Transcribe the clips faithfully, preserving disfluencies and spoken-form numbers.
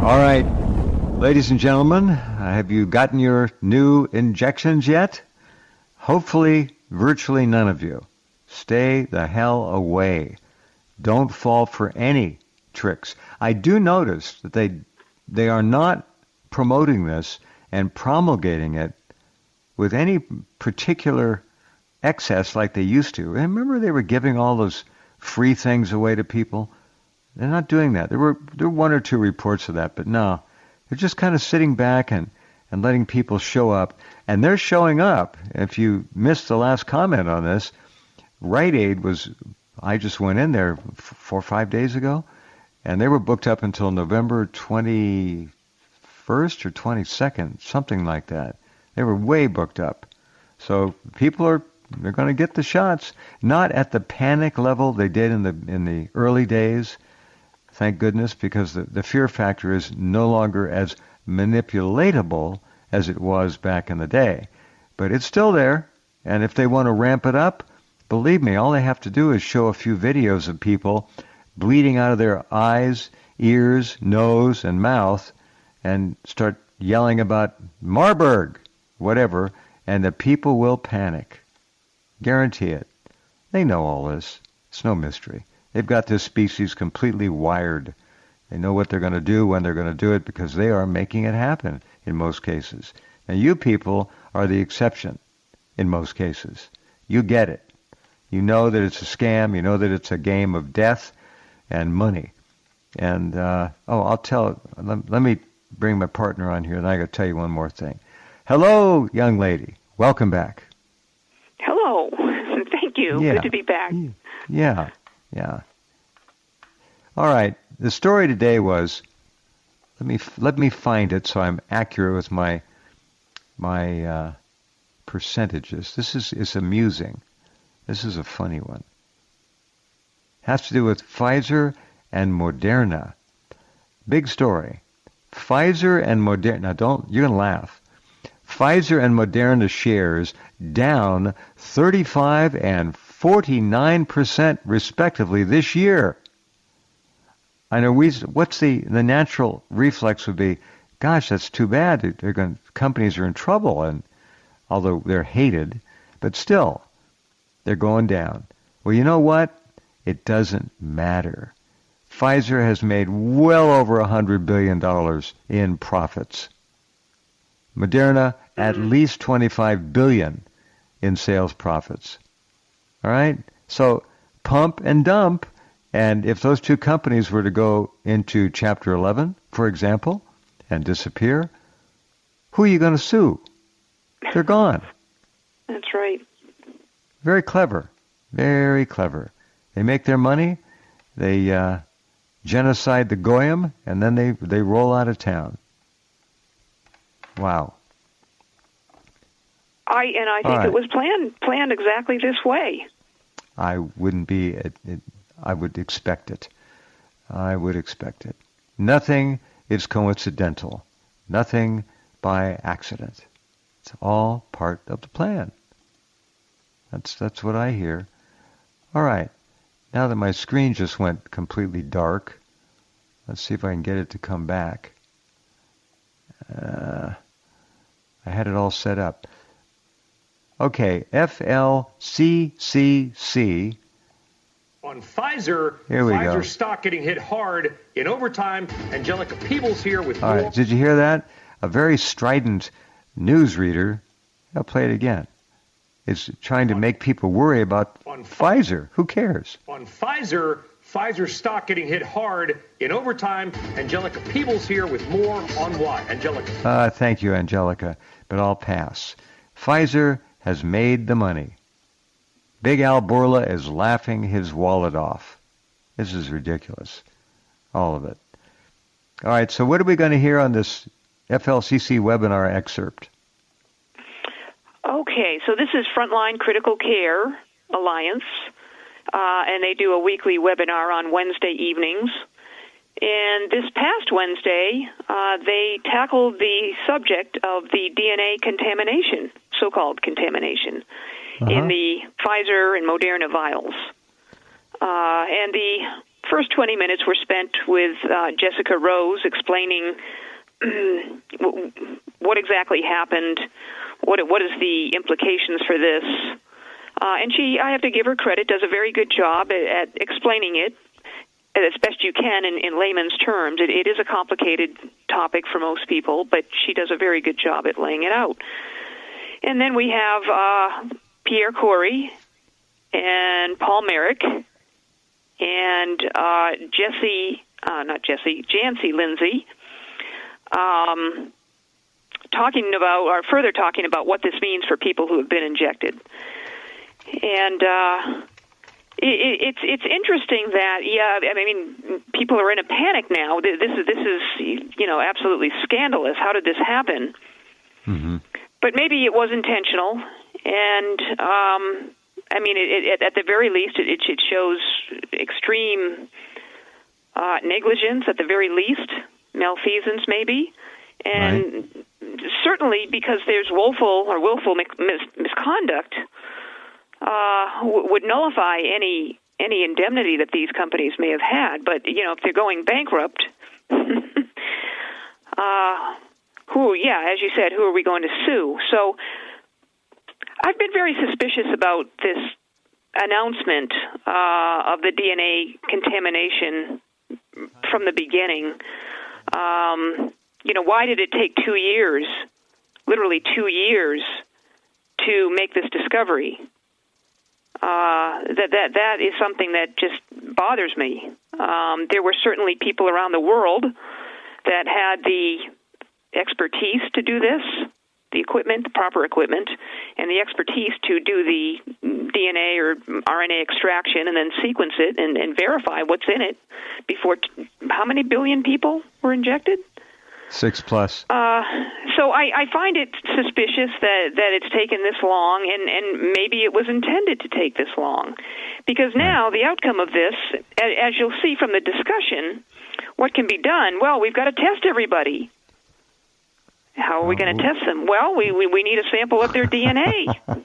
All right, ladies and gentlemen, have you gotten your new injections yet? Hopefully, virtually none of you. Stay the hell away. Don't fall for any tricks. I do notice that they they are not promoting this and promulgating it with any particular excess like they used to. Remember they were giving all those free things away to people? They're not doing that. There were there were one or two reports of that, but no. They're just kind of sitting back and, and letting people show up. And they're showing up. If you missed the last comment on this, Rite Aid was, I just went in there four or five days ago, and they were booked up until November twenty-first or twenty-second, something like that. They were way booked up. So people are, they're going to get the shots, not at the panic level they did in the in the early days. Thank goodness, because the, the fear factor is no longer as manipulatable as it was back in the day. But it's still there, and if they want to ramp it up, believe me, all they have to do is show a few videos of people bleeding out of their eyes, ears, nose, and mouth, and start yelling about Marburg, whatever, and the people will panic. Guarantee it. They know all this. It's no mystery. They've got this species completely wired. They know what they're going to do, when they're going to do it, because they are making it happen in most cases. And you people are the exception in most cases. You get it. You know that it's a scam. You know that it's a game of death and money. And, uh, oh, I'll tell, let, let me bring my partner on here, and I got to tell you one more thing. Hello, young lady. Welcome back. Hello. Thank you. Yeah. Good to be back. Yeah, yeah. All right. The story today was, let me let me find it so I'm accurate with my my uh, percentages. This is is amusing. This is a funny one. Has to do with Pfizer and Moderna. Big story. Pfizer and Moderna. Now don't, you're going to laugh. Pfizer and Moderna shares down thirty-five and forty-nine percent respectively this year. I know we, what's the, the natural reflex would be, gosh, that's too bad. They're going, companies are in trouble, and although they're hated, but still, they're going down. Well, you know what? It doesn't matter. Pfizer has made well over one hundred billion dollars in profits. Moderna, at least twenty-five billion dollars in sales profits. All right? So pump and dump. And if those two companies were to go into Chapter eleven, for example, and disappear, who are you going to sue? They're gone. That's right. Very clever. Very clever. They make their money, they uh, genocide the Goyim, and then they, they roll out of town. Wow. I and I think right. it was planned planned exactly this way. I wouldn't be... It, it, I would expect it. I would expect it. Nothing is coincidental. Nothing by accident. It's all part of the plan. That's that's what I hear. All right. Now that my screen just went completely dark, let's see if I can get it to come back. Uh, I had it all set up. Okay, F L C C C. On Pfizer, Here we Pfizer go. stock getting hit hard in overtime. Angelica Peebles here with All more. right, did you hear that? A very strident newsreader, I'll play it again, is trying to make people worry about on Pfizer. Who cares? On Pfizer, Pfizer stock getting hit hard in overtime. Angelica Peebles here with more on why. Angelica. Uh, thank you, Angelica, but I'll pass. Pfizer has made the money. Big Al Borla is laughing his wallet off. This is ridiculous. All of it. All right, so what are we going to hear on this F L C C webinar excerpt? Okay, so this is Frontline Critical Care Alliance, uh, and they do a weekly webinar on Wednesday evenings. And this past Wednesday, uh, they tackled the subject of the D N A contamination, so-called contamination, uh-huh. in the Pfizer and Moderna vials. Uh, and the first twenty minutes were spent with uh, Jessica Rose explaining what exactly happened, what what is the implications for this. Uh, and she, I have to give her credit, does a very good job at, at explaining it as best you can in, in layman's terms. It, it is a complicated topic for most people, but she does a very good job at laying it out. And then we have uh, Pierre Kory and Paul Merrick and uh, Jesse, uh, not Jesse, Jancy Lindsay, um, talking about, or further talking about what this means for people who have been injected. And uh, it, it's it's interesting that, yeah, I mean, people are in a panic now. This is this is you know absolutely scandalous. How did this happen? Mm-hmm. But maybe it was intentional, and um, I mean, it, it, at the very least, it, it shows extreme uh, negligence. At the very least, malfeasance, maybe, and right. certainly because there's woeful or willful mis- misconduct. Uh, would nullify any any indemnity that these companies may have had. But, you know, if they're going bankrupt, uh, who, yeah, as you said, who are we going to sue? So I've been very suspicious about this announcement uh, of the D N A contamination from the beginning. Um, you know, why did it take two years, literally two years, to make this discovery? Uh, that that that is something that just bothers me. Um, there were certainly people around the world that had the expertise to do this, the equipment, the proper equipment, and the expertise to do the D N A or R N A extraction and then sequence it and, and verify what's in it before. T- how many billion people were injected? Six plus. Uh, so I, I find it suspicious that, that it's taken this long, and, and maybe it was intended to take this long. Because now the outcome of this, as you'll see from the discussion, what can be done? Well, we've got to test everybody. How are we going to test them? Well, we, we, we need a sample of their D N A.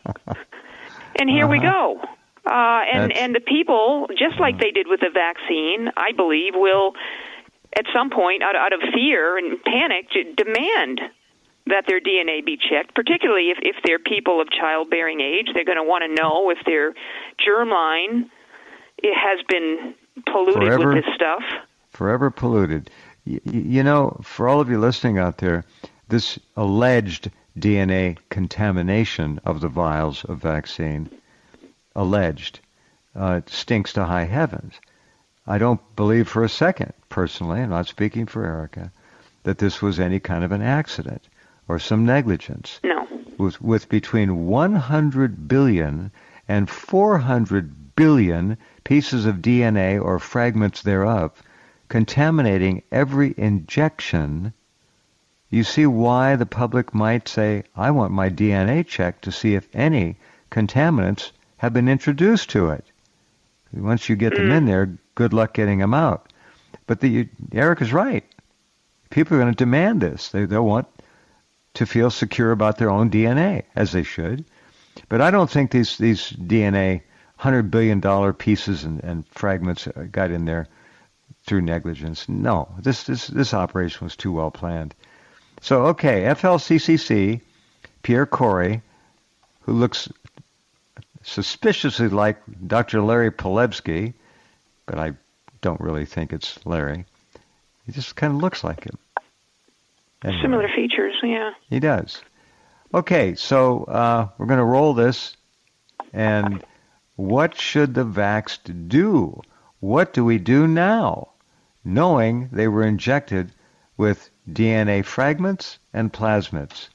And here uh-huh. we go. Uh, and, and the people, just like they did with the vaccine, I believe, will... at some point, out, out of fear and panic, to demand that their D N A be checked, particularly if, if they're people of childbearing age. They're going to want to know if their germline it has been polluted forever, with this stuff. Forever polluted. You, you know, for all of you listening out there, this alleged D N A contamination of the vials of vaccine, alleged, uh, stinks to high heavens. I don't believe for a second, personally, I'm not speaking for Erica, that this was any kind of an accident or some negligence. No. With, with between one hundred billion and four hundred billion pieces of D N A or fragments thereof contaminating every injection, you see why the public might say, I want my D N A checked to see if any contaminants have been introduced to it. Once you get mm. them in there, good luck getting them out. But the, Eric is right. People are going to demand this. They, they'll want to feel secure about their own D N A, as they should. But I don't think these, these D N A one hundred billion dollars pieces and, and fragments got in there through negligence. No, this, this, this operation was too well planned. So, okay, F L C C C, Pierre Kory, who looks suspiciously like Doctor Larry Pilevsky, but I don't really think it's Larry. He just kind of looks like him. Anyway, similar features, yeah. He does. Okay, so uh, we're going to roll this. And what should the vaxxed do? What do we do now, knowing they were injected with D N A fragments and plasmids?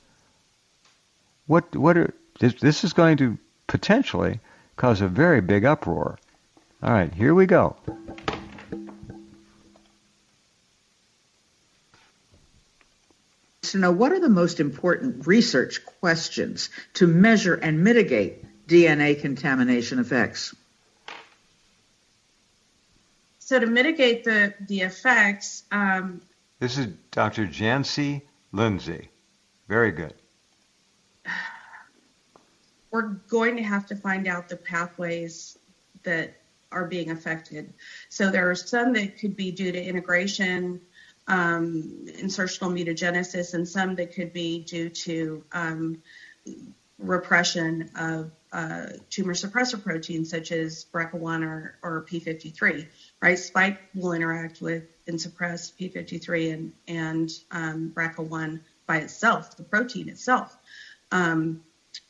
What? What are this? This is going to potentially cause a very big uproar. All right, here we go. To know what are the most important research questions to measure and mitigate D N A contamination effects? So to mitigate the, the effects... Um, this is Doctor Jancy Lindsay. Very good. We're going to have to find out the pathways that are being affected. So there are some that could be due to integration, um, insertional mutagenesis, and some that could be due to um, repression of uh, tumor suppressor proteins such as B R C A one or, or P fifty-three, right? Spike will interact with and suppress P fifty-three and, and um, B R C A one by itself, the protein itself. Um,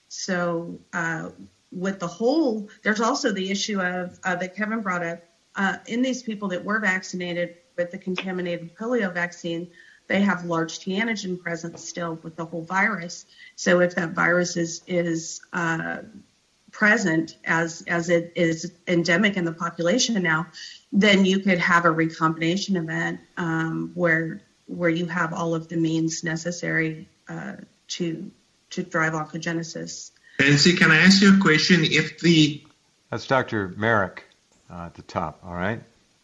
so uh, with the whole, there's also the issue of uh, that Kevin brought up, uh, in these people that were vaccinated with the contaminated polio vaccine, they have large T antigen presence still with the whole virus. So if that virus is is uh, present as as it is endemic in the population now, then you could have a recombination event um, where where you have all of the means necessary uh, to to drive oncogenesis. Nancy, can I ask you a question? If the That's Doctor Merrick uh, at the top. All right.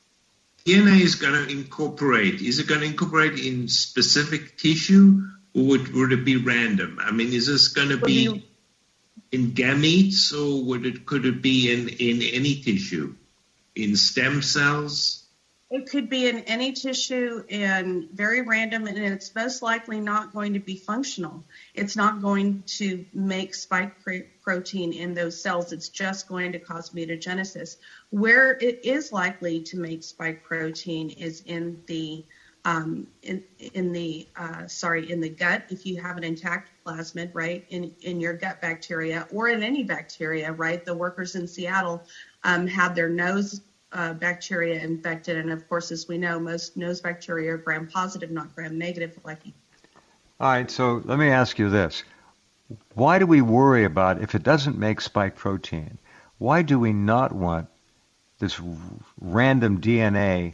D N A is going to incorporate, is it going to incorporate in specific tissue, or would, would it be random? I mean, is this going to be in gametes, or would it could it be in, in any tissue, in stem cells? It could be in any tissue and very random, and it's most likely not going to be functional. It's not going to make spike pr- protein in those cells. It's just going to cause mutagenesis. Where it is likely to make spike protein is in the um, in in the uh, sorry in the gut. If you have an intact plasmid, right, in in your gut bacteria or in any bacteria, right. The workers in Seattle um, had their nose Uh, bacteria infected, and of course, as we know, most nose bacteria are gram-positive, not gram-negative. Like, all right. So let me ask you this: why do we worry about if it doesn't make spike protein? Why do we not want this r- random D N A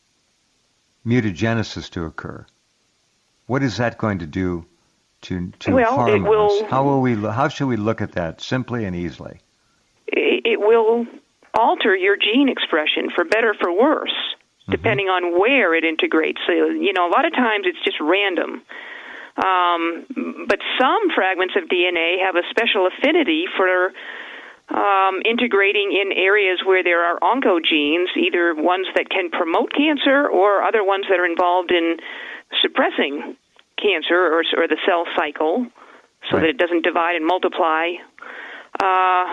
mutagenesis to occur? What is that going to do to to well, harm it will, us? How will we? How should we look at that simply and easily? It, it will alter your gene expression for better, for worse, mm-hmm. depending on where it integrates. So, you know, a lot of times it's just random. Um, but some fragments of D N A have a special affinity for um, integrating in areas where there are oncogenes, either ones that can promote cancer or other ones that are involved in suppressing cancer or, or the cell cycle so right. that it doesn't divide and multiply. Uh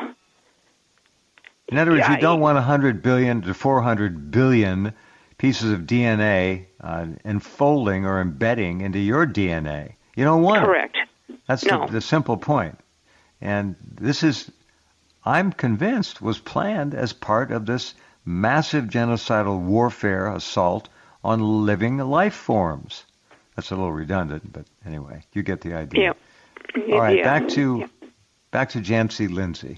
In other words, yeah, you don't want one hundred billion to four hundred billion pieces of D N A uh, enfolding or embedding into your D N A. You don't want correct. it. That's no. the, the simple point. And this is, I'm convinced, was planned as part of this massive genocidal warfare assault on living life forms. That's a little redundant, but anyway, you get the idea. Yeah. All right, yeah. back to yeah. back to Jancy Lindsay.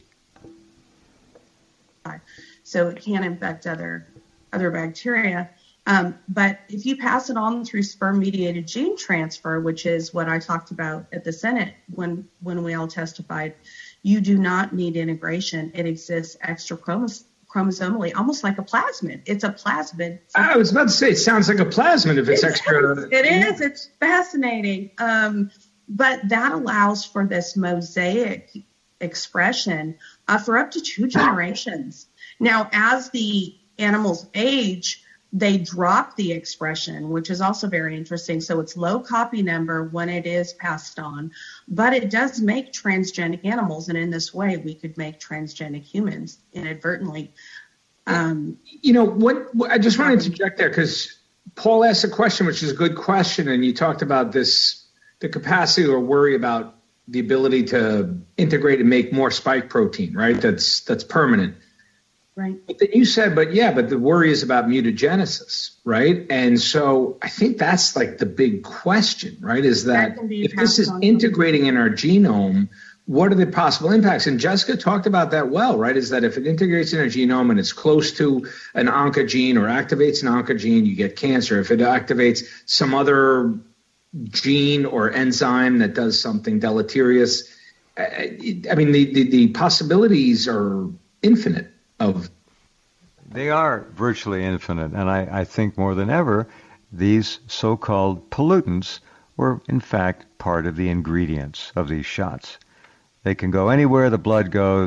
So it can infect other other bacteria. Um, but if you pass it on through sperm-mediated gene transfer, which is what I talked about at the Senate when, when we all testified, you do not need integration. It exists extra chromosomes. Chromosomally, almost like a plasmid. It's a plasmid. I was about to say, it sounds like a plasmid if it's it extra. Is, it is. It's fascinating. Um, but that allows for this mosaic expression uh, for up to two generations. Now, as the animals age, they drop the expression, which is also very interesting. So it's low copy number when it is passed on, but it does make transgenic animals. And in this way, we could make transgenic humans inadvertently. Um, you know, what, what I just want to interject there because Paul asked a question, which is a good question. And you talked about this, the capacity or worry about the ability to integrate and make more spike protein, right? That's, that's permanent. Right. But then you said, but yeah, but the worry is about mutagenesis, right? And so I think that's like the big question, right? Is that, that if this is integrating in our genome, what are the possible impacts? And Jessica talked about that well, right? Is that if it integrates in our genome and it's close to an oncogene or activates an oncogene, you get cancer. If it activates some other gene or enzyme that does something deleterious, I mean, the, the, the possibilities are infinite. Of They are virtually infinite, and I, I think more than ever, these so-called pollutants were in fact part of the ingredients of these shots. They can go anywhere the blood goes,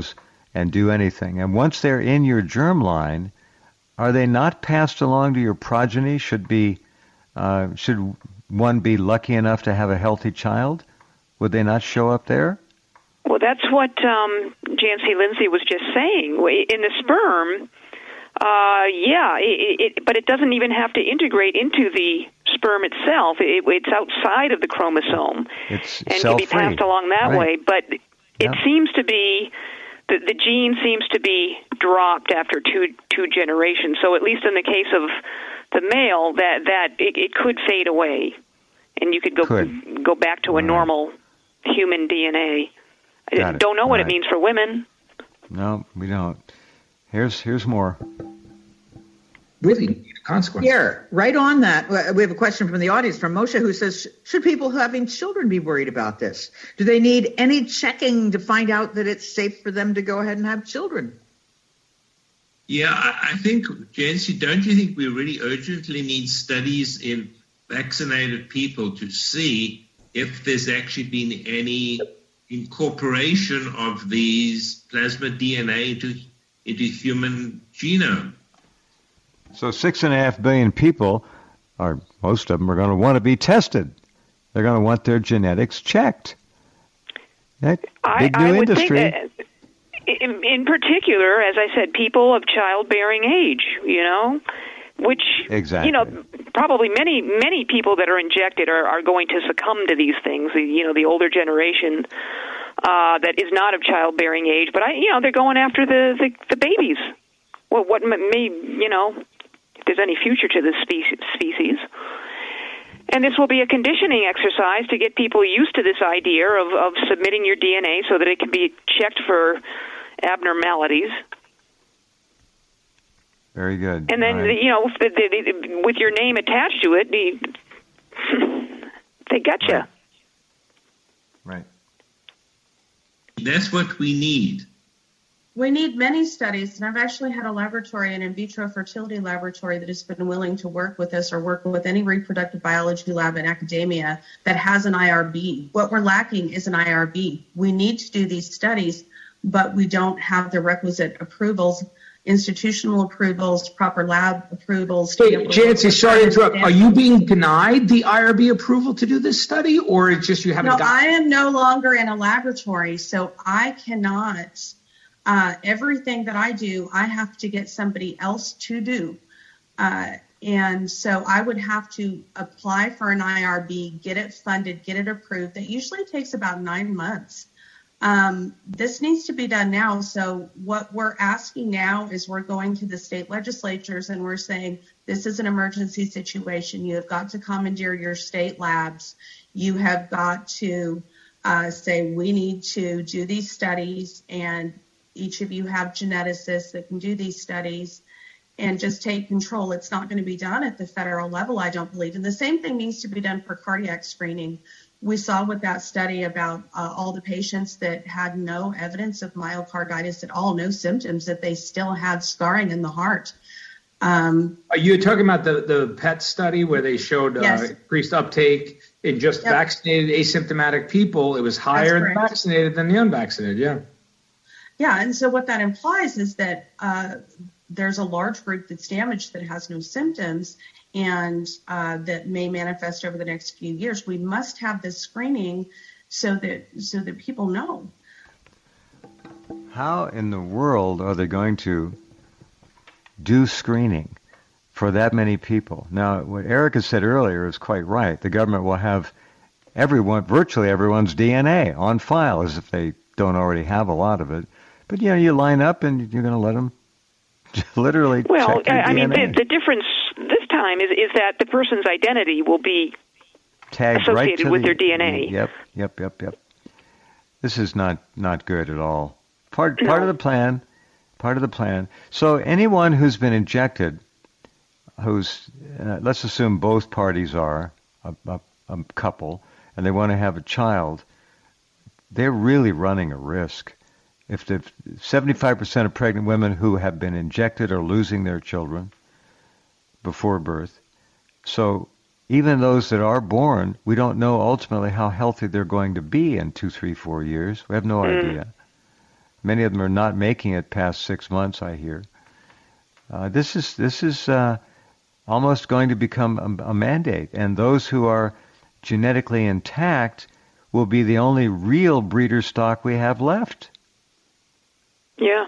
and do anything. And once they're in your germline, are they not passed along to your progeny? Should be, uh, should one be lucky enough to have a healthy child? Would they not show up there? Well, that's what um, Jancy Lindsay was just saying. In the sperm, uh, yeah, it, it, but it doesn't even have to integrate into the sperm itself. It, it's outside of the chromosome it's and can be passed along that right. way. But it yeah. seems to be, the, the gene seems to be dropped after two two generations. So at least in the case of the male, that, that it, it could fade away, and you could go could. go back to a right. normal human D N A. Got I don't know it. what right. it means for women. No, we don't. Here's here's more. Really, consequences. Here, right on that, we have a question from the audience from Moshe, who says, should people having children be worried about this? Do they need any checking to find out that it's safe for them to go ahead and have children? Yeah, I think, Jancy, don't you think we really urgently need studies in vaccinated people to see if there's actually been any incorporation of these plasma D N A into, into human genome? So six and a half billion people, or most of them, are going to want to be tested. They're going to want their genetics checked. That I, big new I would industry. think that in, in particular, as I said, people of childbearing age, you know, which, exactly. you know, probably many, many people that are injected are, are going to succumb to these things, you know, the older generation uh, that is not of childbearing age. But, I, you know, they're going after the, the, the babies. Well, what may, you know, if there's any future to this species. And this will be a conditioning exercise to get people used to this idea of, of submitting your D N A so that it can be checked for abnormalities. Very good. And then, right. you know, the, the, the, with your name attached to it, the, they got you. Right. right. That's what we need. We need many studies, and I've actually had a laboratory, an in vitro fertility laboratory, that has been willing to work with us or work with any reproductive biology lab in academia that has an I R B. What we're lacking is an I R B. We need to do these studies, but we don't have the requisite approvals, institutional approvals, proper lab approvals. Hey, Jancy, sorry to interrupt. Are you being denied the I R B approval to do this study, or it's just you haven't no, got I am no longer in a laboratory, so I cannot... Uh, everything that I do, I have to get somebody else to do. Uh, and so I would have to apply for an I R B, get it funded, get it approved. That usually takes about nine months. Um, this needs to be done now. So what we're asking now is we're going to the state legislatures and we're saying, this is an emergency situation. You have got to commandeer your state labs. You have got to uh, say, we need to do these studies, and each of you have geneticists that can do these studies and just take control. It's not going to be done at the federal level, I don't believe. And the same thing needs to be done for cardiac screening. We saw with that study about uh, all the patients that had no evidence of myocarditis at all, no symptoms, that they still had scarring in the heart. Um, Are you talking about the, the P E T study where they showed uh, yes. increased uptake in just yep. vaccinated asymptomatic people? It was higher in the vaccinated than the unvaccinated, yeah. Yeah, and so what that implies is that uh, there's a large group that's damaged that has no symptoms and uh, that may manifest over the next few years. We must have this screening so that so that people know. How in the world are they going to do screening for that many people? Now, what Erica said earlier is quite right. The government will have everyone, virtually everyone's D N A on file, as if they don't already have a lot of it. But, you know, you line up and you're going to let them literally well, check your I D N A. mean, the, the difference this time is, is that the person's identity will be tagged associated right to with the, their D N A. Yep, yep, yep, yep. This is not, not good at all. Part, no. part of the plan, part of the plan. So anyone who's been injected, who's, uh, let's assume both parties are a, a, a couple, and they want to have a child, they're really running a risk. If the seventy-five percent of pregnant women who have been injected are losing their children before birth. So even those that are born, we don't know ultimately how healthy they're going to be in two, three, four years. We have no mm. idea. Many of them are not making it past six months, I hear. Uh, this is this is uh, almost going to become a, a mandate, and those who are genetically intact will be the only real breeder stock we have left. Yeah.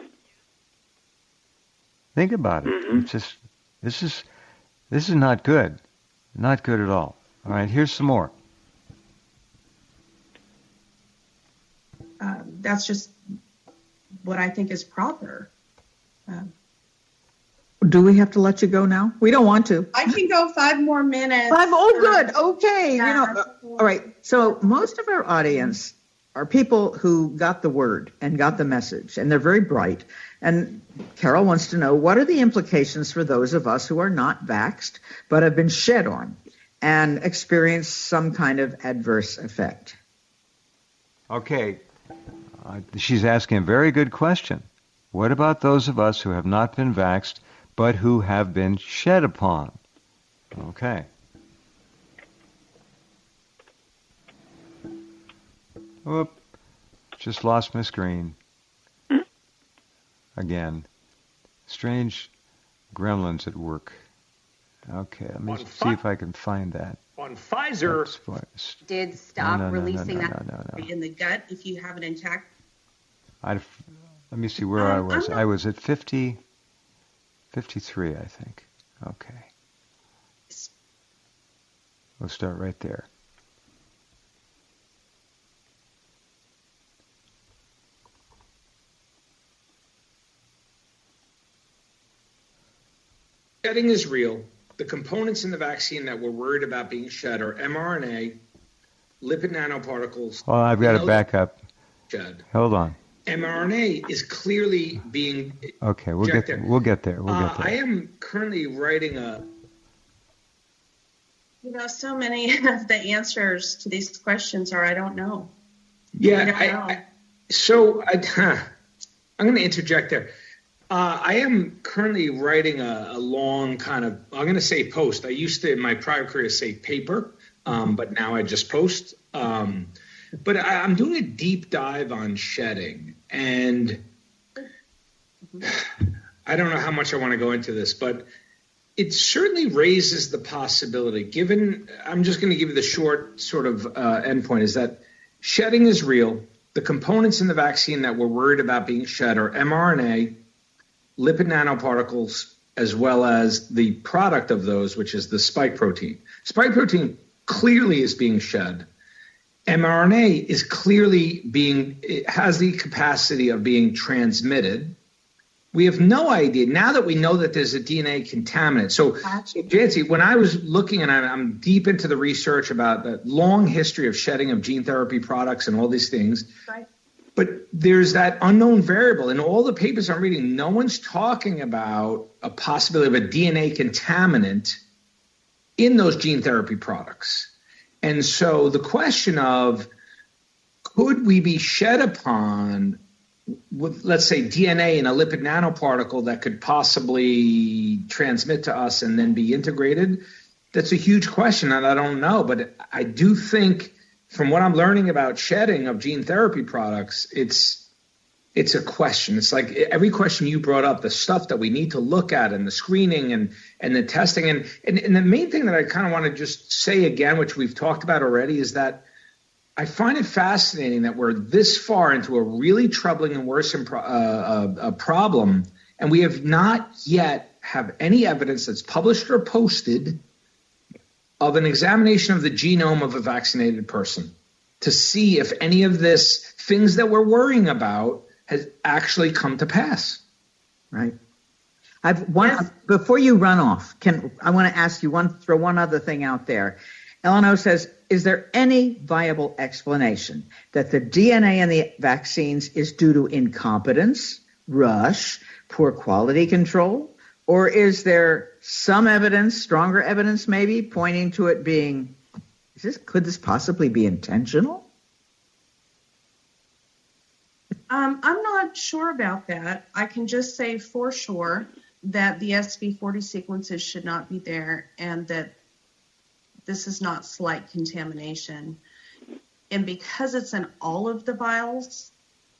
Think about it. Mm-hmm. It's just this is this is not good, not good at all. All right, here's some more. Uh, that's just what I think is proper. Um, Do we have to let you go now? We don't want to. I can go five more minutes. Five. Oh, good. Okay. Yeah. You know. All right. So most of our audience are people who got the word and got the message, and they're very bright. And Carol wants to know, what are the implications for those of us who are not vaxxed but have been shed on and experienced some kind of adverse effect? Okay. Uh, she's asking a very good question. What about those of us who have not been vaxxed but who have been shed upon? Okay. Whoop. Just lost my screen. Again. Strange gremlins at work. Okay, let me On see fi- if I can find that. On Pfizer, Oops, Did stop no, no, no, releasing no, no, that. no, no, no. in the gut if you have it intact. I'd, let me see where Um, I I'm was. not- I was at fifty, fifty-three, I think. Okay. We'll start right there. Shedding is real. The components in the vaccine that we're worried about being shed are mRNA, lipid nanoparticles. Well, I've got to back up. Shed. Hold on. mRNA is clearly being Okay, we'll get injected. we'll get there. We'll Uh, get there. I am currently writing a You know, so many of the answers to these questions are I don't know. yeah. I don't I, know. I, so I, I'm going to interject there. Uh, I am currently writing a, a long kind of, I'm going to say post. I used to in my prior career say paper, um, but now I just post. Um, but I, I'm doing a deep dive on shedding, and I don't know how much I want to go into this, but it certainly raises the possibility, given, I'm just going to give you the short sort of uh, endpoint, is that shedding is real. The components in the vaccine that we're worried about being shed are mRNA, lipid nanoparticles, as well as the product of those, which is the spike protein. Spike protein clearly is being shed. mRNA is clearly being, it has the capacity of being transmitted. We have no idea, now that we know that there's a D N A contaminant. So, Jancy, when I was looking, and I'm deep into the research about the long history of shedding of gene therapy products and all these things, Right. but there's that unknown variable. In all the papers I'm reading, no one's talking about a possibility of a D N A contaminant in those gene therapy products. And so the question of, could we be shed upon with, let's say, D N A in a lipid nanoparticle that could possibly transmit to us and then be integrated? That's a huge question, and I don't know. But I do think, from what I'm learning about shedding of gene therapy products, it's it's a question. It's like every question you brought up, the stuff that we need to look at, and the screening and and the testing. And and, and the main thing that I kind of want to just say again, which we've talked about already, is that I find it fascinating that we're this far into a really troubling and worrisome pro- uh, uh, problem, and we have not yet have any evidence that's published or posted of an examination of the genome of a vaccinated person to see if any of this things that we're worrying about has actually come to pass. Right. I've one Yes. before you run off. Can I want to ask you one? Throw one other thing out there. Eleanor says, is there any viable explanation that the D N A in the vaccines is due to incompetence, rush, poor quality control, or is there some evidence, stronger evidence maybe, pointing to it being, is this, could this possibly be intentional? Um, I'm not sure about that. I can just say for sure that the S V forty sequences should not be there, and that this is not slight contamination. And because it's in all of the vials,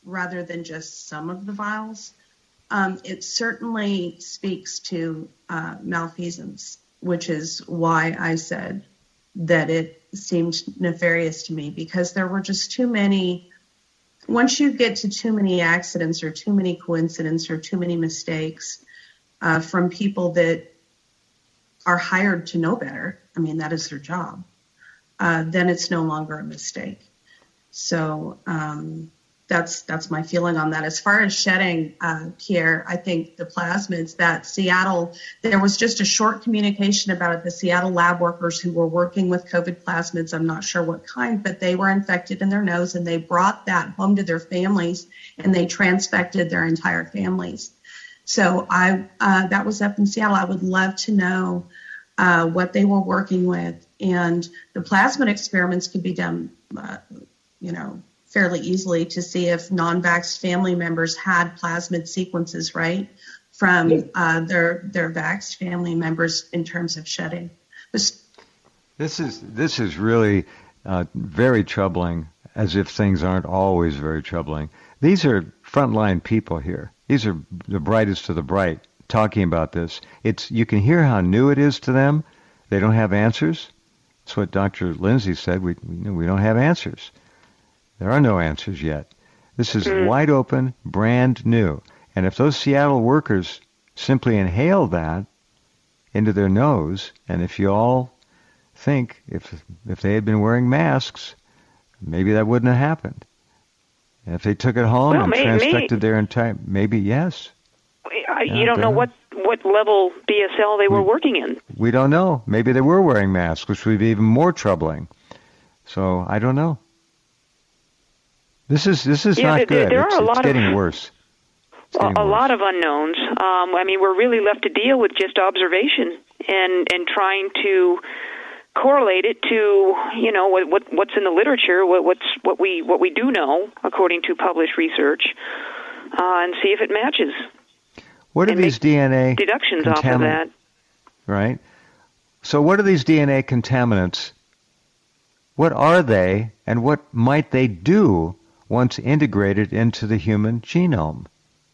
rather than just some of the vials, um, it certainly speaks to uh, malfeasance, which is why I said that it seemed nefarious to me, because there were just too many. Once you get to too many accidents or too many coincidences or too many mistakes uh, from people that are hired to know better, I mean, that is their job, uh, then it's no longer a mistake. So um, that's that's my feeling on that. As far as shedding, uh, Pierre, I think the plasmids that Seattle, there was just a short communication about it. The Seattle lab workers who were working with COVID plasmids, I'm not sure what kind, but they were infected in their nose, and they brought that home to their families, and they transfected their entire families. So I uh, that was up in Seattle. I would love to know uh, what they were working with, and the plasmid experiments could be done, uh, you know, fairly easily to see if non-vaxxed family members had plasmid sequences, right, from uh, their their vaxxed family members in terms of shedding. This, this is this is really uh, very troubling, as if things aren't always very troubling. These are frontline people here. These are the brightest of the bright talking about this. It's you can hear how new it is to them. They don't have answers. That's what Doctor Lindsay said. We we, we don't have answers. There are no answers yet. This is mm. wide open, brand new. And if those Seattle workers simply inhale that into their nose, and if you all think if if they had been wearing masks, maybe that wouldn't have happened. And if they took it home well, and may, transfected may, their entire, maybe yes. I, you don't know what, what level B S L they were we, working in. We don't know. Maybe they were wearing masks, which would be even more troubling. So I don't know. This is this is yeah, not there, good. There it's are a it's lot getting of, worse. It's a, getting a worse. lot of unknowns. Um, I mean, we're really left to deal with just observation and and trying to correlate it to, you know, what, what what's in the literature, what what's what we what we do know according to published research, uh, and see if it matches. What are these D N A deductions contamin- off of that? Right. So what are these D N A contaminants? What are they, and what might they do once integrated into the human genome?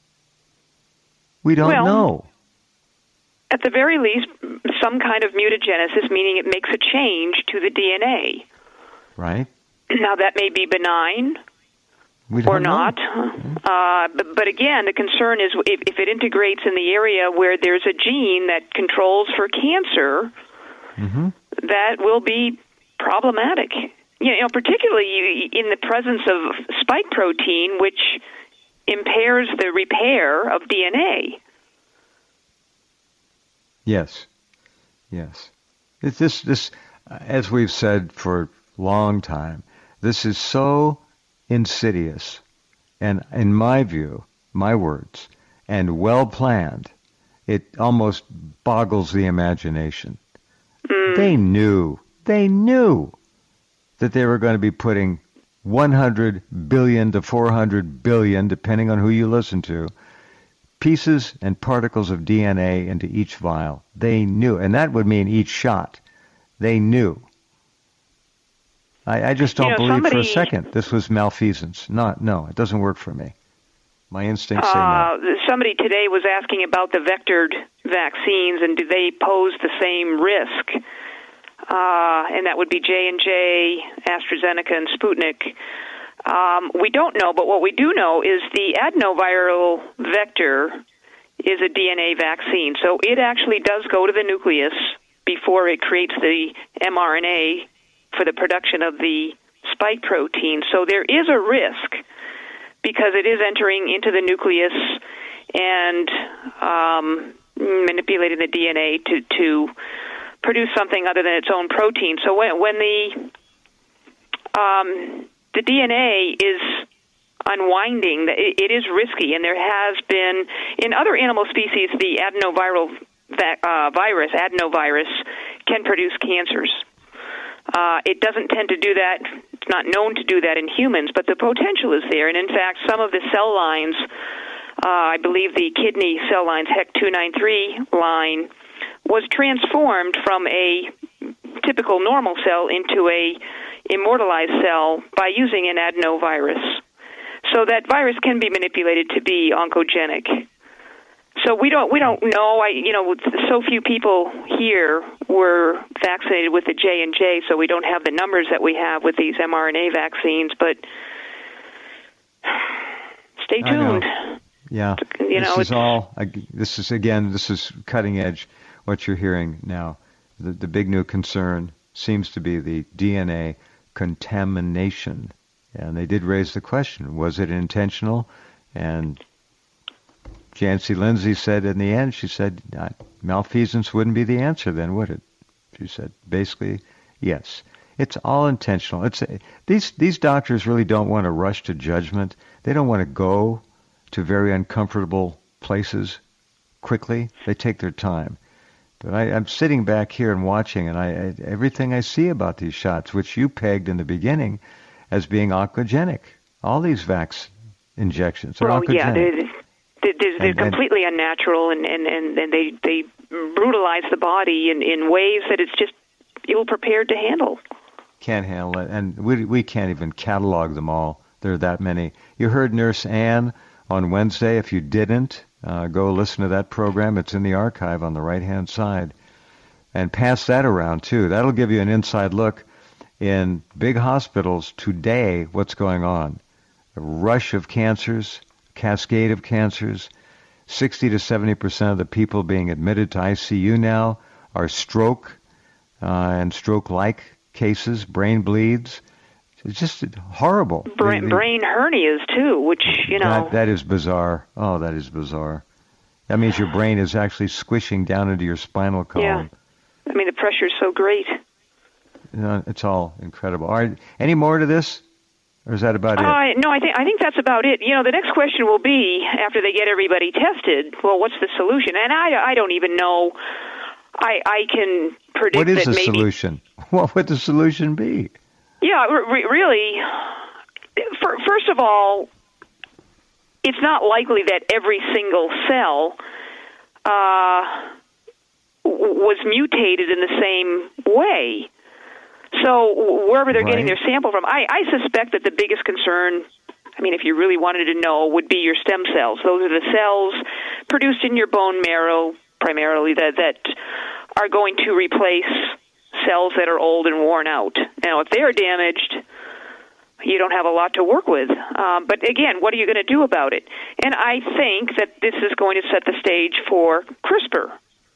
We don't well, know. At the very least, some kind of mutagenesis, meaning it makes a change to the D N A. Right. Now, that may be benign we don't or not. Know. Uh, but, but again, the concern is if, if it integrates in the area where there's a gene that controls for cancer, mm-hmm. that will be problematic. You know, particularly in the presence of spike protein, which impairs the repair of D N A. Yes, yes. It's this, this, as we've said for a long time, this is so insidious, and in my view, my words, and well planned, it almost boggles the imagination. Mm. They knew, they knew that they were going to be putting one hundred billion to four hundred billion, depending on who you listen to, pieces and particles of D N A into each vial. They knew, and that would mean each shot. They knew. I, I just don't you know, believe somebody, for a second this was malfeasance. Not, no, it doesn't work for me. My instincts say uh, no. Somebody today was asking about the vectored vaccines and do they pose the same risk? Uh, and that would be J and J, AstraZeneca, and Sputnik. Um, we don't know, but what we do know is the adenoviral vector is a D N A vaccine. So it actually does go to the nucleus before it creates the mRNA for the production of the spike protein. So there is a risk because it is entering into the nucleus and um, manipulating the D N A to, to produce something other than its own protein. So when, when the um, the D N A is unwinding, it, it is risky, and there has been, in other animal species, the adenoviral va- uh, virus, adenovirus, can produce cancers. Uh, it doesn't tend to do that. It's not known to do that in humans, but the potential is there. And in fact, some of the cell lines, uh, I believe the kidney cell lines, H E C two ninety-three line, was transformed from a typical normal cell into a immortalized cell by using an adenovirus. So that virus can be manipulated to be oncogenic. So we don't we don't know. I you know so few people here were vaccinated with the J and J, so we don't have the numbers that we have with these mRNA vaccines. But stay tuned. Know. Yeah, you this know, is all. This is again. This is cutting edge. What you're hearing now, the the big new concern seems to be the D N A contamination, and they did raise the question: was it intentional? And Jancy Lindsay said in the end, she said, malfeasance wouldn't be the answer then, would it? She said, basically, yes. It's all intentional. It's these these doctors really don't want to rush to judgment. They don't want to go to very uncomfortable places quickly. They take their time. But I, I'm sitting back here and watching, and I, I everything I see about these shots, which you pegged in the beginning as being oncogenic, all these vax injections are well, oncogenic. Yeah, they're, they're, they're and, completely and, unnatural, and, and, and, and they, they brutalize the body in, in ways that it's just ill-prepared to handle. Can't handle it, and we we can't even catalog them all. There are that many. You heard Nurse Ann on Wednesday. If you didn't, uh, go listen to that program. It's in the archive on the right-hand side. And pass that around, too. That'll give you an inside look in big hospitals today, what's going on. A rush of cancers, cascade of cancers. sixty to seventy percent of the people being admitted to I C U now are stroke uh, and stroke-like cases, brain bleeds. It's just horrible. Brain, they, they, brain hernias, too, which, you know... That, that is bizarre. Oh, that is bizarre. That means your brain is actually squishing down into your spinal column. Yeah. I mean, the pressure is so great. You know, it's all incredible. All right, any more to this? Or is that about uh, it? No, I think I think that's about it. You know, the next question will be, after they get everybody tested, well, what's the solution? And I, I don't even know. I I can predict that maybe... What is the maybe, solution? What would the solution be? Yeah, re- really, for, first of all, it's not likely that every single cell uh, was mutated in the same way. So wherever they're right. getting their sample from, I, I suspect that the biggest concern, I mean, if you really wanted to know, would be your stem cells. Those are the cells produced in your bone marrow, primarily, that, that are going to replace cells that are old and worn out. Now, if they're damaged, you don't have a lot to work with. Um, but again, what are you going to do about it? And I think that this is going to set the stage for CRISPR,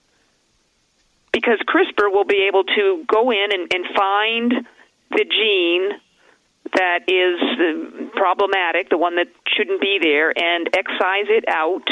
because CRISPR will be able to go in and, and find the gene that is uh, problematic, the one that shouldn't be there, and excise it out.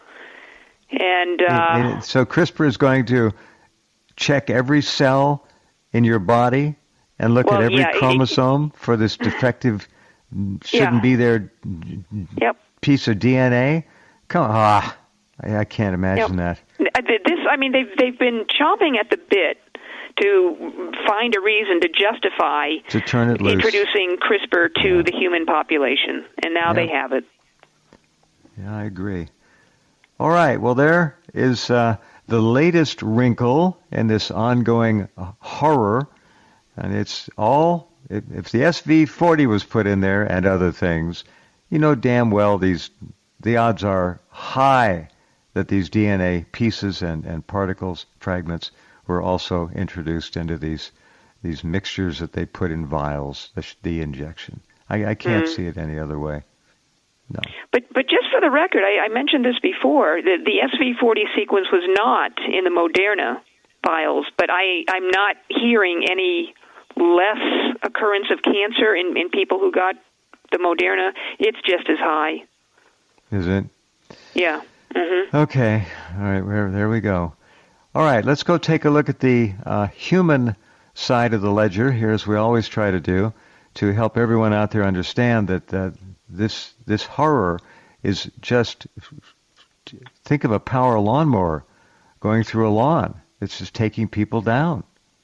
And, uh, and, and so CRISPR is going to check every cell in your body and look well, at every yeah, chromosome it, for this defective, shouldn't yeah. be there yep. piece of D N A? Come on, ah, I, I can't imagine yep. that. This, I mean, they've they've been chomping at the bit to find a reason to justify to turn it loose. Introducing CRISPR to yeah. the human population, and now yeah. they have it. Yeah, I agree. All right, well, there is uh, the latest wrinkle in this ongoing uh, horror, and it's all, if, if the S V forty was put in there and other things, you know damn well these the odds are high that these D N A pieces and, and particles, fragments, were also introduced into these these mixtures that they put in vials, the, the injection. I, I can't mm. see it any other way. No. But but just for the record, I, I mentioned this before, the, the S V forty sequence was not in the Moderna vials, but I, I'm not hearing any less occurrence of cancer in, in people who got the Moderna. It's just as high. Is it? Yeah. Mm-hmm. Okay. All right. Well, there we go. All right. Let's go take a look at the uh, human side of the ledger here, as we always try to do, to help everyone out there understand that uh, this this horror is just, think of a power lawnmower going through a lawn. It's just taking people down.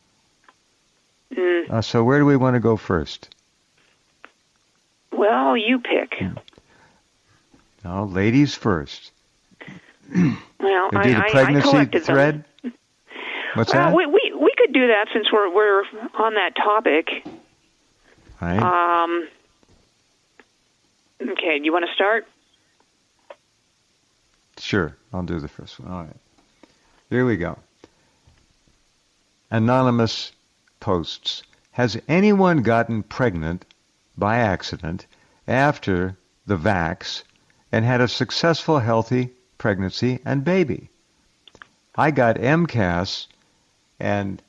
Mm. Uh, so where do we want to go first? Well, you pick. No, ladies first. Well, do I, the pregnancy I, I thread. Them. What's well, that? We, we we could do that since we're we're on that topic. Right. Um, Okay, do you want to start? Sure, I'll do the first one. All right. Here we go. Anonymous posts. Has anyone gotten pregnant by accident after the vax and had a successful, healthy pregnancy and baby? I got M C A S and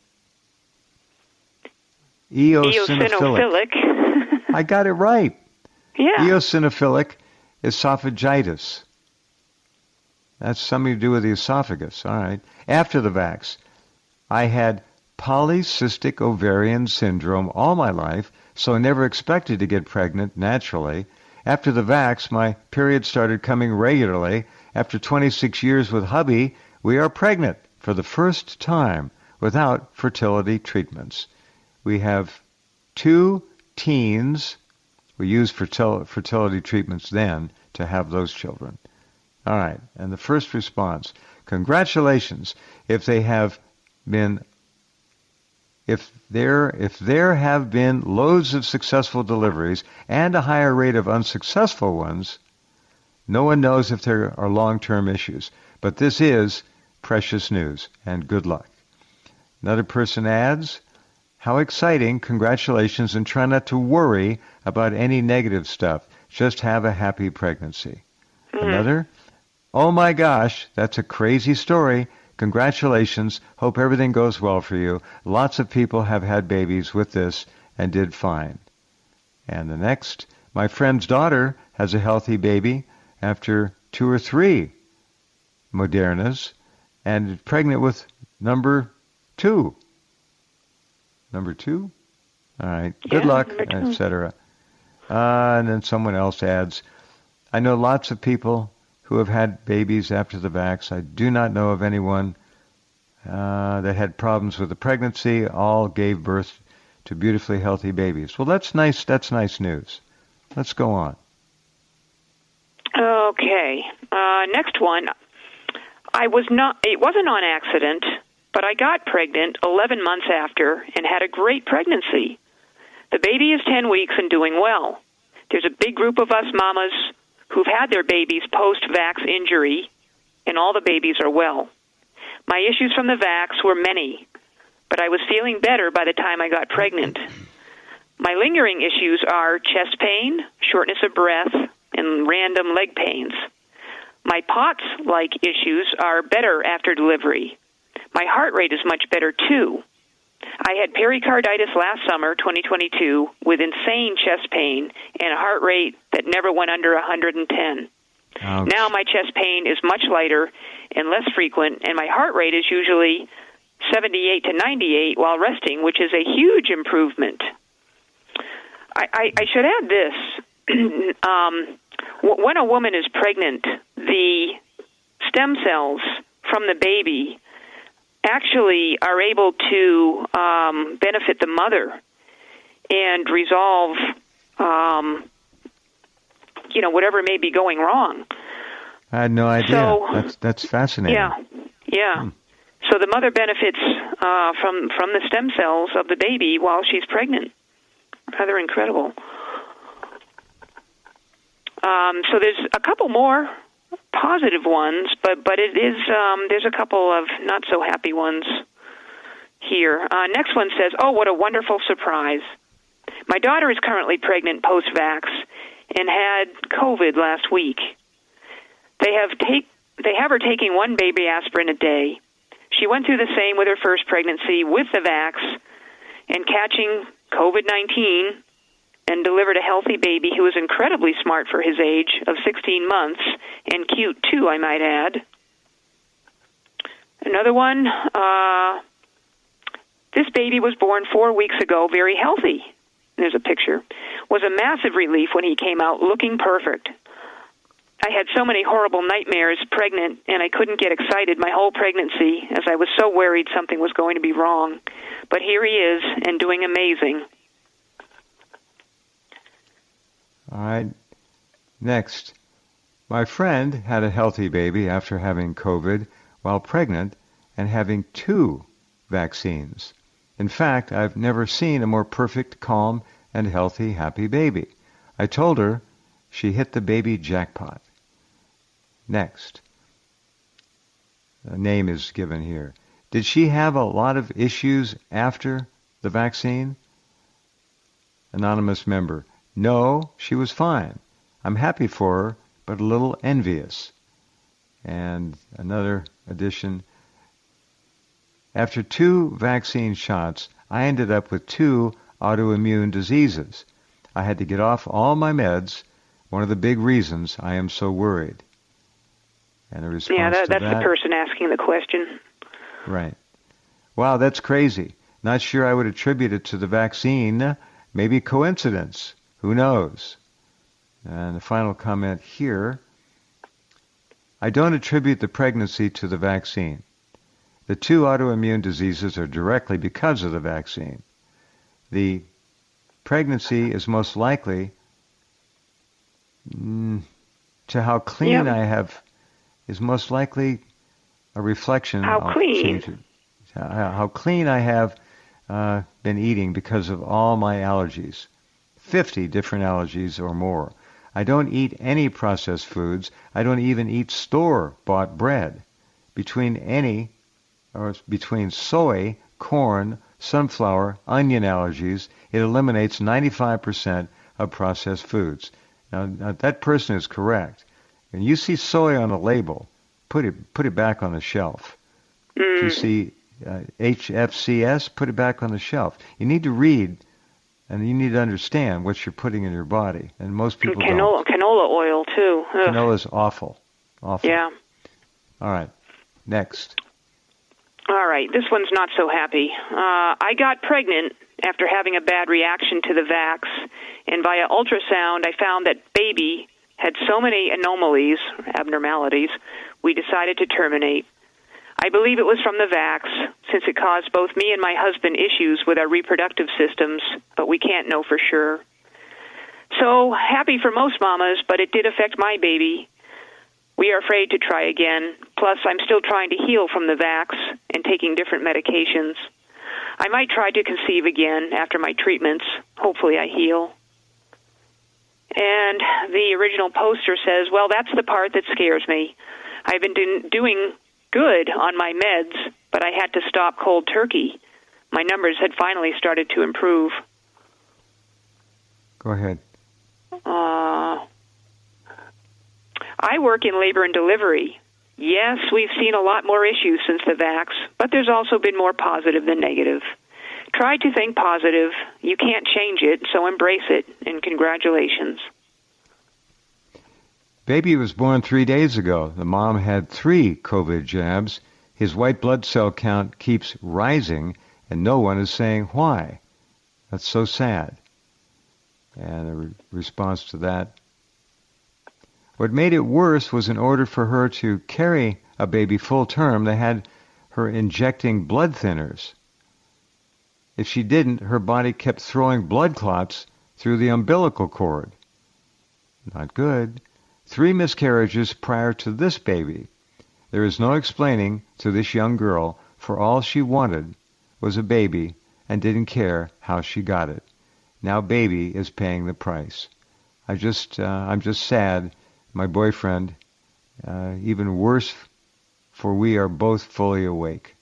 eosinophilic. Eosinophilic. I got it right. Yeah. Eosinophilic esophagitis. That's something to do with the esophagus. All right. After the vax, I had polycystic ovarian syndrome all my life, so I never expected to get pregnant naturally. After the vax, my period started coming regularly. After twenty-six years with hubby, we are pregnant for the first time without fertility treatments. We have two teens. We used fertil- fertility treatments then to have those children. All right. And the first response, congratulations. If they have been, if there, if there have been loads of successful deliveries and a higher rate of unsuccessful ones, no one knows if there are long-term issues. But this is precious news, and good luck. Another person adds, how exciting, congratulations, and try not to worry about any negative stuff. Just have a happy pregnancy. Mm-hmm. Another, oh my gosh, that's a crazy story. Congratulations. Hope everything goes well for you. Lots of people have had babies with this and did fine. And the next, my friend's daughter has a healthy baby after two or three Modernas and pregnant with number two. Number two? All right. Good yeah, luck, et cetera. Uh, and then someone else adds, I know lots of people who have had babies after the vax. I do not know of anyone uh, that had problems with the pregnancy. All gave birth to beautifully healthy babies. Well, that's nice. That's nice news. Let's go on. Okay. Uh, next one. I was not. It wasn't on accident, but I got pregnant eleven months after and had a great pregnancy. The baby is ten weeks and doing well. There's a big group of us mamas who've had their babies post-vax injury, and all the babies are well. My issues from the vax were many, but I was feeling better by the time I got pregnant. My lingering issues are chest pain, shortness of breath, and random leg pains. My POTS-like issues are better after delivery. My heart rate is much better, too. I had pericarditis last summer, twenty twenty-two, with insane chest pain and a heart rate that never went under one hundred ten. Ouch. Now my chest pain is much lighter and less frequent, and my heart rate is usually seventy-eight to ninety-eight while resting, which is a huge improvement. I, I, I should add this. um, when a woman is pregnant, the stem cells from the baby actually are able to um, benefit the mother and resolve, um, you know, whatever may be going wrong. I had no idea. So, that's that's fascinating. Yeah, yeah. Hmm. So the mother benefits uh, from from the stem cells of the baby while she's pregnant. Rather incredible. Um, so there's a couple more positive ones, but but it is um, there's a couple of not so happy ones here. Uh, next one says, "Oh, what a wonderful surprise! My daughter is currently pregnant post-vax and had COVID last week. They have take they have her taking one baby aspirin a day. She went through the same with her first pregnancy with the vax and catching COVID nineteen." And delivered a healthy baby who was incredibly smart for his age of sixteen months, and cute, too, I might add. Another one, uh, this baby was born four weeks ago, very healthy. There's a picture. Was a massive relief when he came out looking perfect. I had so many horrible nightmares pregnant, and I couldn't get excited my whole pregnancy as I was so worried something was going to be wrong. But here he is, and doing amazing. All right. Next. My friend had a healthy baby after having COVID while pregnant and having two vaccines. In fact, I've never seen a more perfect, calm, and healthy, happy baby. I told her She hit the baby jackpot. Next. A name is given here. Did she have a lot of issues after the vaccine? Anonymous member. No, she was fine. I'm happy for her, but a little envious. And another addition. After two vaccine shots, I ended up with two autoimmune diseases. I had to get off all my meds, one of the big reasons I am so worried. And a response yeah, that, to that's that, the person asking the question. Right. Wow, that's crazy. Not sure I would attribute it to the vaccine. Maybe coincidence. Who knows? And the final comment here. I don't attribute the pregnancy to the vaccine. The two autoimmune diseases are directly because of the vaccine. The pregnancy is most likely mm, to how clean yep. I have, is most likely a reflection. How I'll clean? change it. How, how clean I have uh, been eating because of all my allergies. fifty different allergies or more. I don't eat any processed foods. I don't even eat store-bought bread. Between any, or between soy, corn, sunflower, onion allergies, it eliminates ninety-five percent of processed foods. Now, now that person is correct. When you see soy on a label, put it put it back on the shelf. Mm. If you see uh, H F C S, put it back on the shelf. You need to read, and you need to understand what you're putting in your body. And most people and canola, don't. Canola oil, too. Ugh. Canola is awful. Awful. Yeah. All right. Next. All right, this one's not so happy. Uh, I got pregnant after having a bad reaction to the vax, and via ultrasound I found that baby had so many anomalies, abnormalities, we decided to terminate. I believe it was from the vax, since it caused both me and my husband issues with our reproductive systems, but we can't know for sure. So, happy for most mamas, but it did affect my baby. We are afraid to try again. Plus, I'm still trying to heal from the vax and taking different medications. I might try to conceive again after my treatments. Hopefully I heal. And the original poster says, well, that's the part that scares me. I've been do- doing good on my meds, but I had to stop cold turkey. My numbers had finally started to improve. Go ahead. Uh... I work in labor and delivery. Yes, we've seen a lot more issues since the vax, but there's also been more positive than negative. Try to think positive. You can't change it, so embrace it, and congratulations. Baby was born three days ago. The mom had three COVID jabs. His white blood cell count keeps rising, and no one is saying why. That's so sad. And a re- response to that. What made it worse was in order for her to carry a baby full term, they had her injecting blood thinners. If she didn't, her body kept throwing blood clots through the umbilical cord. Not good. Three miscarriages prior to this baby. There is no explaining to this young girl, for all she wanted was a baby and didn't care how she got it. Now baby is paying the price. I just, uh, I'm just sad. My boyfriend, uh, even worse, for we are both fully awake.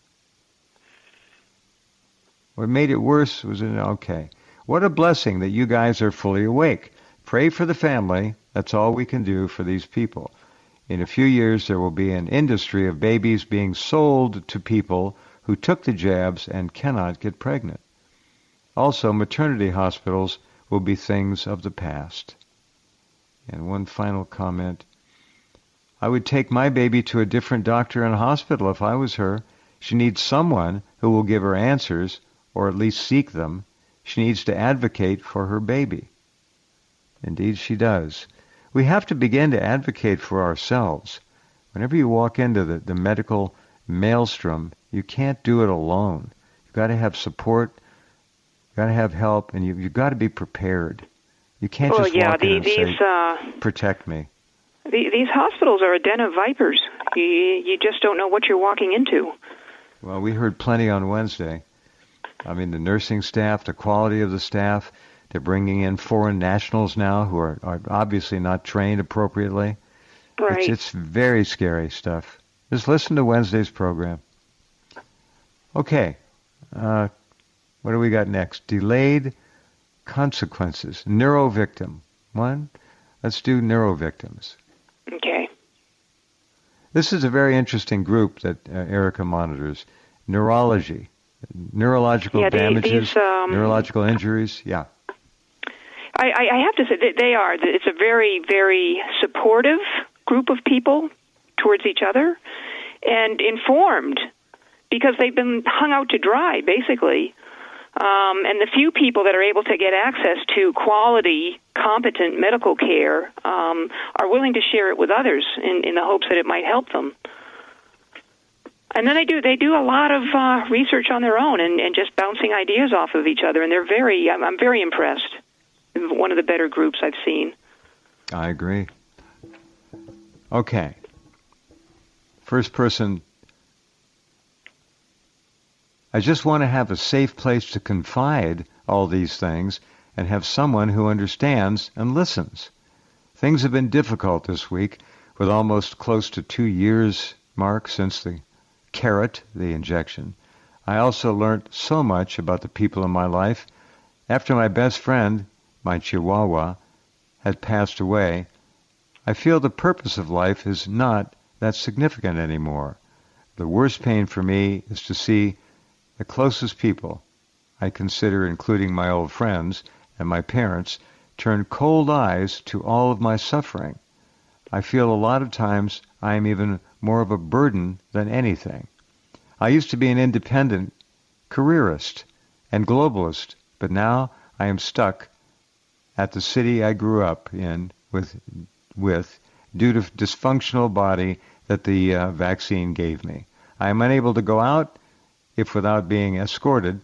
What made it worse was, okay, what a blessing that you guys are fully awake. Pray for the family. That's all we can do for these people. In a few years, there will be an industry of babies being sold to people who took the jabs and cannot get pregnant. Also, maternity hospitals will be things of the past. And one final comment. I would take my baby to a different doctor and hospital if I was her. She needs someone who will give her answers, or at least seek them. She needs to advocate for her baby. Indeed, she does. We have to begin to advocate for ourselves. Whenever you walk into the, the medical maelstrom, you can't do it alone. You've got to have support. You've got to have help, and you, you've got to be prepared. You can't well, just yeah, walk the, in and these, say, uh, protect me. The, these hospitals are a den of vipers. You, you just don't know what you're walking into. Well, we heard plenty on Wednesday. I mean, the nursing staff, the quality of the staff, They're bringing in foreign nationals now who are, are obviously not trained appropriately. Right. It's, it's very scary stuff. Just listen to Wednesday's program. Okay. Uh, what do we got next? Delayed consequences. Neurovictim. One. Let's do neurovictims. Okay. This is a very interesting group that uh, Erica monitors. Neurology. Neurological yeah, they, damages, these, um, neurological injuries. Yeah. I, I have to say that they are. It's a very, very supportive group of people towards each other and informed because they've been hung out to dry, basically. Um, and the few people that are able to get access to quality, competent medical care um, are willing to share it with others in, in the hopes that it might help them. And then they do they do a lot of uh, research on their own and, and just bouncing ideas off of each other. And they're very, I'm, I'm very impressed. One of the better groups I've seen. I agree. Okay. First person. I just want to have a safe place to confide all these things and have someone who understands and listens. Things have been difficult this week with almost close to two years mark since the carrot, the injection. I also learned so much about the people in my life. After my best friend, my Chihuahua, had passed away, I feel the purpose of life is not that significant anymore. The worst pain for me is to see the closest people I consider, including my old friends and my parents, turn cold eyes to all of my suffering. I feel a lot of times I am even more of a burden than anything. I used to be an independent careerist and globalist, but now I am stuck at the city I grew up in with, with due to dysfunctional body that the uh, vaccine gave me. I am unable to go out if without being escorted.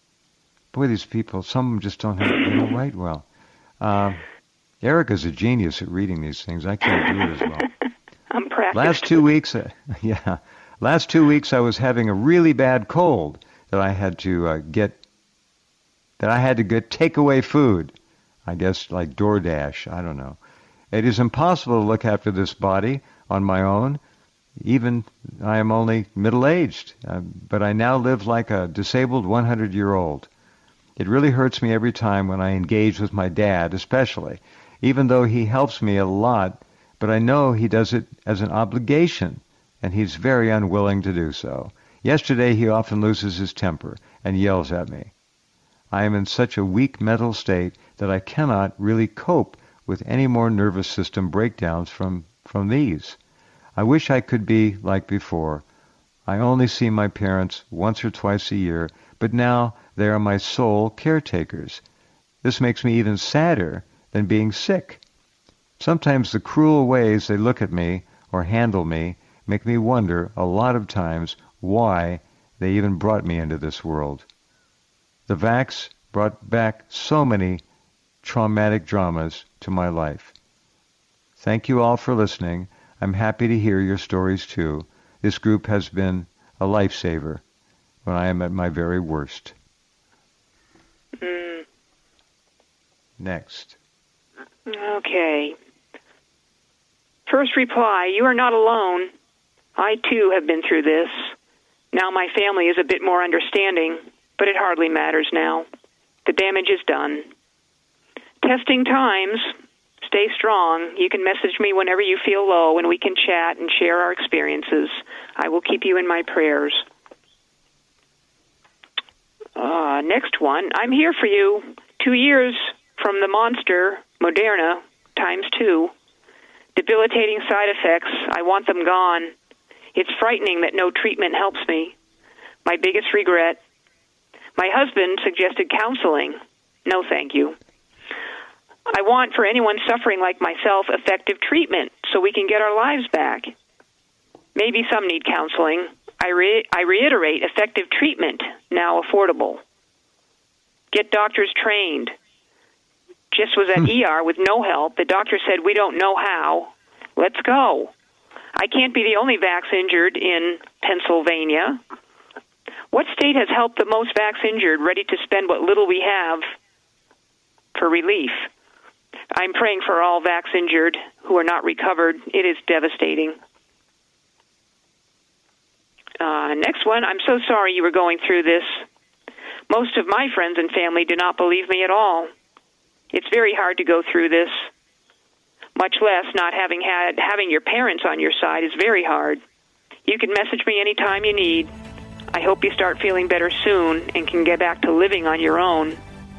Boy, these people, some of them just don't have, they don't write well. Uh, Erica's a genius at reading these things. I can't do it as well. I'm practiced. Last two weeks, uh, yeah, last two weeks I was having a really bad cold that I had to uh, get, that I had to get takeaway food. I guess like DoorDash, I don't know. It is impossible to look after this body on my own. Even I am only middle-aged, uh, but I now live like a disabled one hundred-year-old. It really hurts me every time when I engage with my dad, especially, even though he helps me a lot, but I know he does it as an obligation, and he's very unwilling to do so. Yesterday he often loses his temper and yells at me. I am in such a weak mental state that I cannot really cope with any more nervous system breakdowns from, from these. I wish I could be like before. I only see my parents once or twice a year, but now they are my sole caretakers. This makes me even sadder than being sick. Sometimes the cruel ways they look at me or handle me make me wonder a lot of times why they even brought me into this world. The vax brought back so many traumatic dramas to my life. Thank you all for listening. I'm happy to hear your stories too. This group has been a lifesaver when I am at my very worst. Mm. Next. Okay. First reply, you are not alone. I too have been through this. Now my family is a bit more understanding, but it hardly matters now. The damage is done. Testing times. Stay strong. You can message me whenever you feel low, and we can chat and share our experiences. I will keep you in my prayers. Uh, next one. I'm here for you. Two years from the monster, Moderna, times two. Debilitating side effects. I want them gone. It's frightening that no treatment helps me. My biggest regret. My husband suggested counseling. No, thank you. I want for anyone suffering like myself effective treatment so we can get our lives back. Maybe some need counseling. I, re- I reiterate, effective treatment, now affordable. Get doctors trained. Just was at E R with no help. The doctor said, we don't know how. Let's go. I can't be the only vax injured in Pennsylvania. What state has helped the most vax injured, ready to spend what little we have for relief. I'm praying for all vax injured who are not recovered. It is devastating. Uh, next one, I'm so sorry you were going through this. Most of my friends and family do not believe me at all. It's very hard to go through this. Much less not having had having your parents on your side is very hard. You can message me anytime you need. I hope you start feeling better soon and can get back to living on your own.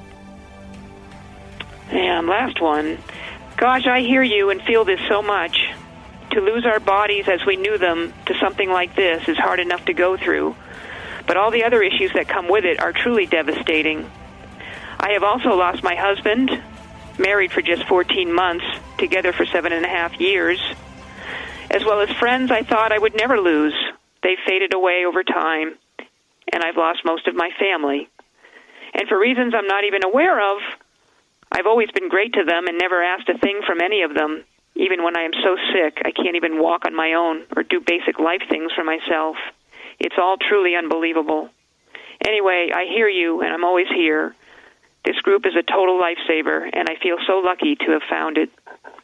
And last one. Gosh, I hear you and feel this so much. To lose our bodies as we knew them to something like this is hard enough to go through. But all the other issues that come with it are truly devastating. I have also lost my husband, married for just fourteen months, together for seven and a half years, as well as friends I thought I would never lose. They faded away over time, and I've lost most of my family. And for reasons I'm not even aware of, I've always been great to them and never asked a thing from any of them. Even when I am so sick, I can't even walk on my own or do basic life things for myself. It's all truly unbelievable. Anyway, I hear you, and I'm always here. This group is a total lifesaver, and I feel so lucky to have found it.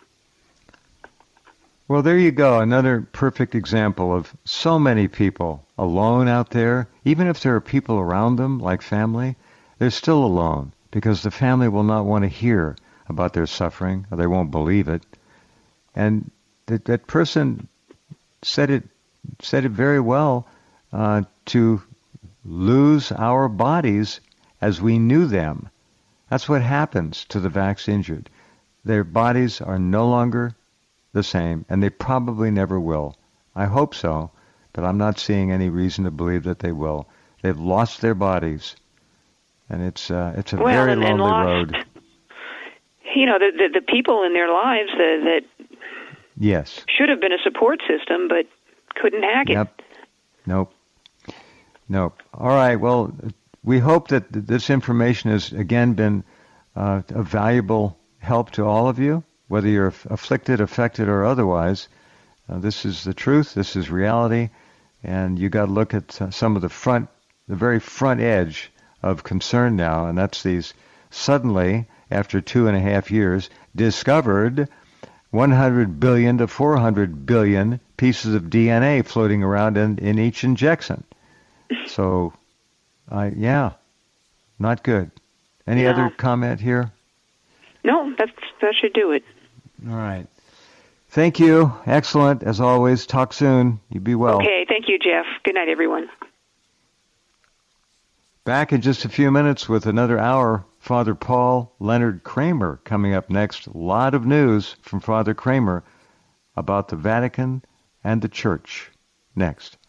Well, there you go. Another perfect example of so many people alone out there. Even if there are people around them, like family, they're still alone because the family will not want to hear about their suffering, or they won't believe it. And that, that person said it said it very well, uh, to lose our bodies as we knew them. That's what happens to the vax injured. Their bodies are no longer the same, and they probably never will. I hope so, but I'm not seeing any reason to believe that they will. They've lost their bodies, and it's uh, it's a well, very and, lonely and lost, road. You know, the, the, the people in their lives that, that yes. should have been a support system, but couldn't hack it. Yep. Nope. Nope. All right. Well, we hope that this information has, again, been uh, a valuable help to all of you, whether you're afflicted, affected, or otherwise. Uh, this is the truth. This is reality. And you got to look at uh, some of the front, the very front edge of concern now, and that's these suddenly, after two and a half years, discovered one hundred billion to four hundred billion pieces of D N A floating around in, in each injection. So, uh, yeah, not good. Any no. other comment here? No, that's, that should do it. All right. Thank you. Excellent, as always. Talk soon. You be well. Okay, thank you, Jeff. Good night, everyone. Back in just a few minutes with another hour. Father Paul Leonard Kramer coming up next. A lot of news from Father Kramer about the Vatican and the Church. Next.